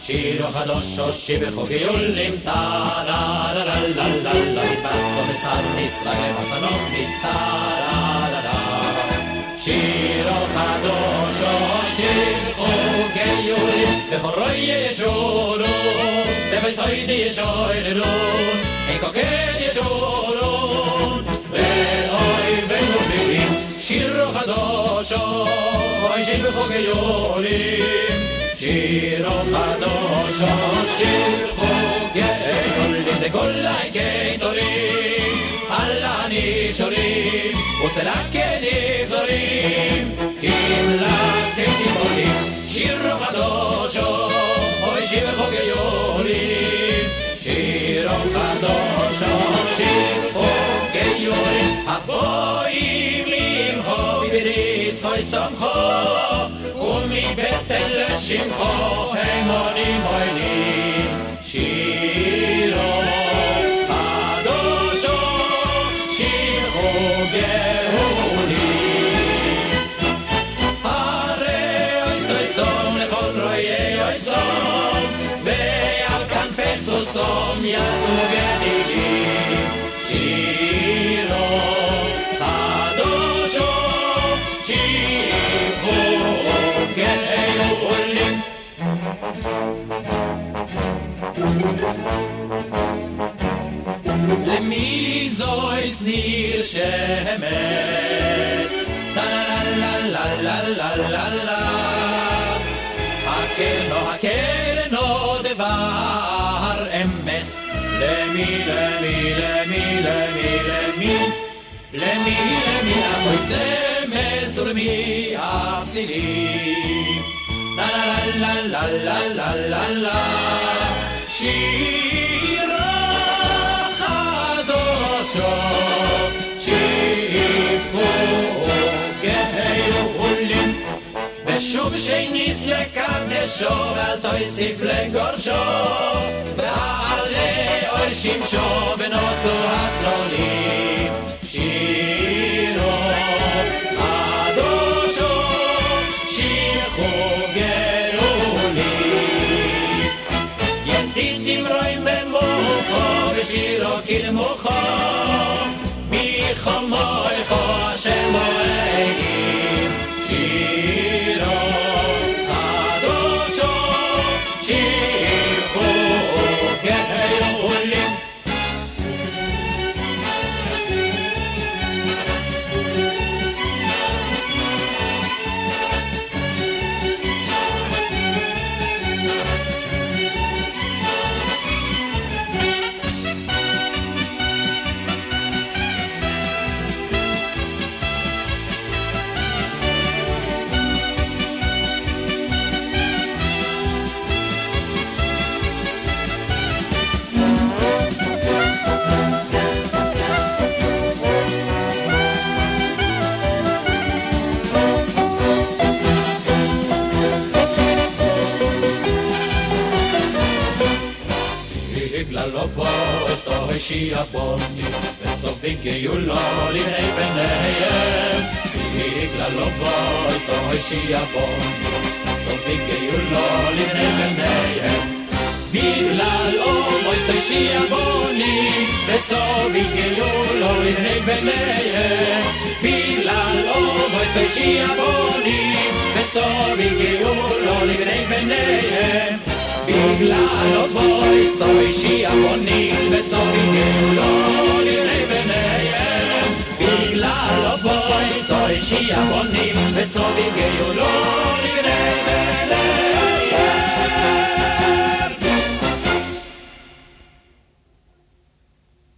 שיר חדש שבחוג יולים טה-לה-לה-לה-לה-לה מטבח ומסר נסרג למסנות נסתר-לה-לה-לה שיר חדש שבחוג יולים בכל ישורו בביצוידי ישוירון אין קוקל ישורון ואוי ונובילים שיר חדש שבחוג יולים שיר חדש שבחוג יולים לכל היקטורים על הנישורים וסלקי נבזורים כמלקי צ'יבולים שיר חדש שבחוג יולים שיר חדש שבחוג יולים הבואים למחוא בריס חוי סמכו ומבטן לשמחו הם עונים מוילים שירו חדשו שבחוג יולים הרי אוי סוי סום לכל רואי אוי סום ועל כנפך סוסום יעשו גדילים שירו חדשו שבחוג יולים למי זויס ניר שמס טה-לה-לה-לה-לה-לה-לה הקרנו דבר אמס למי אחוי סמס ולמי אסילי לה-לה-לה-לה-לה-לה-לה שיר חדשו שבחוג יולים ושוב שניס לקדשו ואל תוסיף לגורשו ועלי אור שמשו ונוסו הצלולים שירו חדשו שבחוג יולים ידידים רואים במוחו ושירו כלמוחו מחומויכו השם מועלים שירו חדשו שבחוג יולים שיבוני וסובי גיולו לבני בניהם בגלל לא בויס תוי שיבוני וסובי גיולו לבני בניהם בגלל בויס תוי שיבוני וסובי גיולו לבני בניהם בגלל בויס תוי שיבוני וסובי גיולו לבני בניהם בגלל בויס תוי שיבוני וסובי גיולו לבני בניהם בגלל בויס תוי שיבוני וסובי גיולו